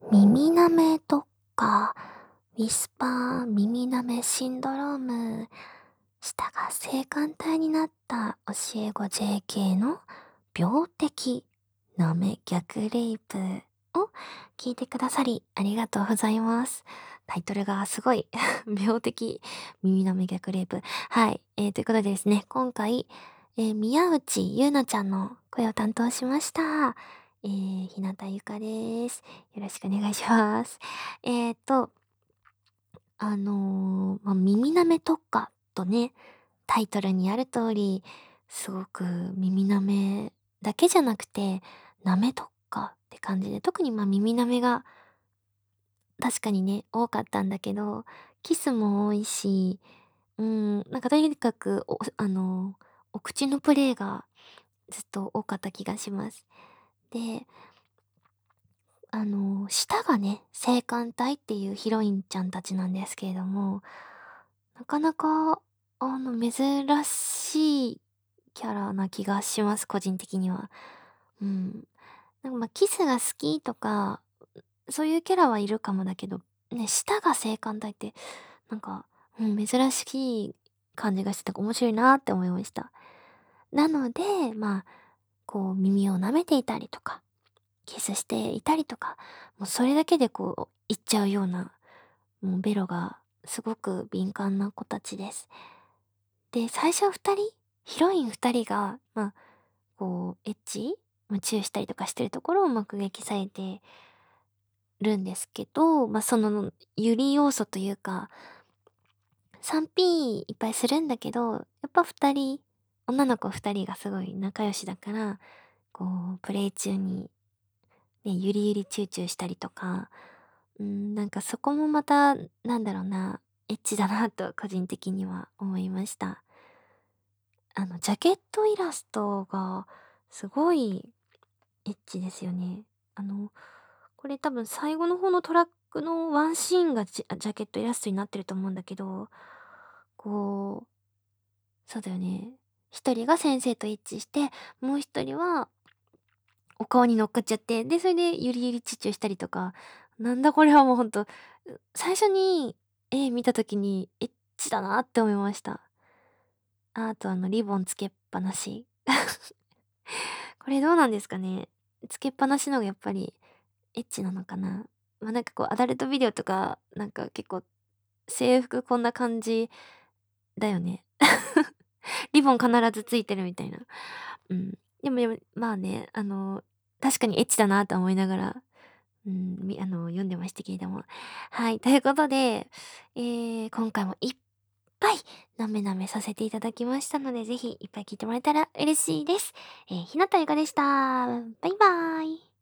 耳舐めとか、ウィスパー耳舐めシンドローム、舌が性感帯になった教え子 JK の病的舐め逆レイプを聞いてくださりありがとうございます。タイトルがすごい病的耳舐め逆レイプ。はい。ということでですね、今回、宮内ゆうなちゃんの声を担当しました。日向ゆかです。よろしくお願いします。えっと、耳舐め特化とね、タイトルにある通り、すごく耳舐めだけじゃなくて、舐め特化って感じで、特に耳舐めが確かにね、多かったんだけど、キスも多いし、なんかとにかく、お口のプレイがずっと多かった気がします。で、舌がね、性感帯っていうヒロインちゃんたちなんですけれども、なかなか、珍しいキャラな気がします、個人的には。うん。なんかキスが好きとか、そういうキャラはいるかもだけど、ね、舌が性感帯って、なんか、珍しい感じがして、面白いなって思いました。なので、こう耳を舐めていたりとか、キスしていたりとか、もうそれだけで言っちゃうような、もうベロがすごく敏感な子たちです。で、最初二人ヒロイン二人が、エッチチューしたりとかしてるところを目撃されてるんですけど、その、ユリ要素というか、3P いっぱいするんだけど、やっぱ二人、女の子二人がすごい仲良しだから、プレイ中にね、ゆりゆりチューチューしたりとか、なんかそこもまた、なんだろうな、エッチだなと個人的には思いました。ジャケットイラストがすごいエッチですよね。あの、これ多分最後の方のトラックのワンシーンがジャケットイラストになってると思うんだけど、こう、そうだよね。一人が先生と一致して、もう一人はお顔に乗っかっちゃって、で、それでゆりゆりチュチュしたりとか、なんだこれはもうほんと、最初に絵見た時にエッチだなって思いました。あとリボンつけっぱなし。これどうなんですかね。つけっぱなしのがやっぱりエッチなのかな。なんかアダルトビデオとか、なんか結構制服こんな感じだよね。リボン必ずついてるみたいな。うん。でも、まあね、確かにエッチだなと思いながら、読んでましたけれども。はい、ということで、今回もいっぱいなめなめさせていただきましたので、ぜひいっぱい聞いてもらえたら嬉しいです。ひなたゆかでした。バイバーイ。